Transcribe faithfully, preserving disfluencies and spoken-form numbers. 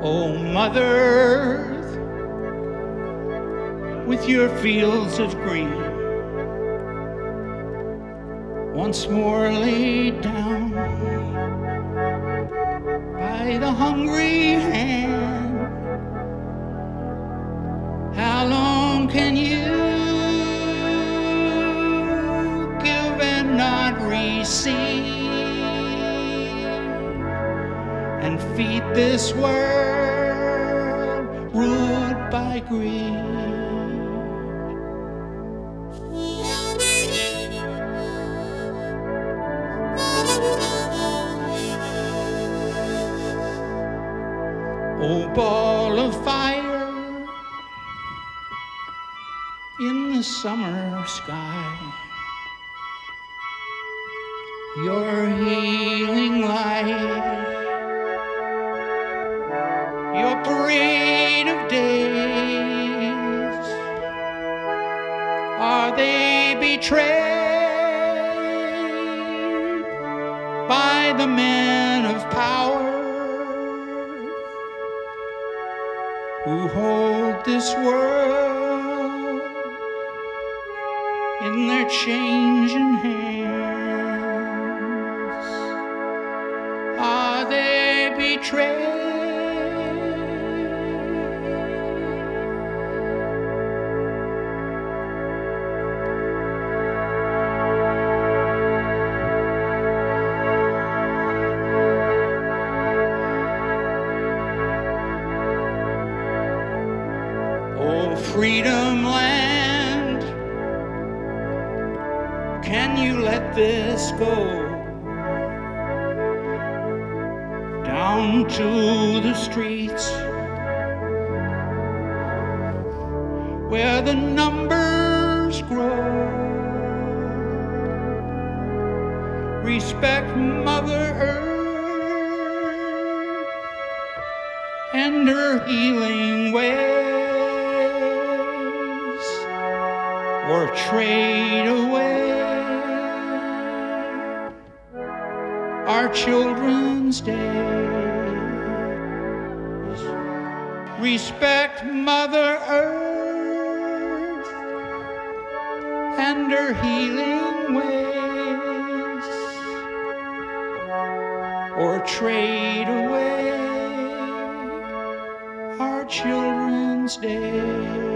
Oh, Mother Earth, with your fields of green, once more laid down by the hungry hand. How long can you give and not receive, and feed this world ruled by greed? Oh, ball of fire in the summer sky, your healing light, your parade of days, are they betrayed by the men of power who hold this world in their changing hands? Are they betrayed? Oh, freedom land, can you let this go down to the streets where the numbers grow? Respect Mother Earth and her healing ways, or trade away our children's days. Respect Mother Earth and her healing ways, or trade away our children's days.